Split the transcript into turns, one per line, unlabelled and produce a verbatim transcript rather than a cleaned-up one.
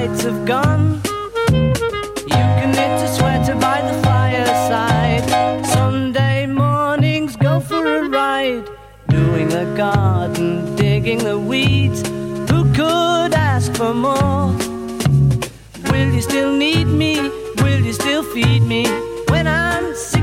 lights have gone. You can knit a sweater by the fireside. Sunday mornings go for a ride, doing the garden, digging the weeds. Who could ask for more? Will you still need me? Will you still feed me when I'm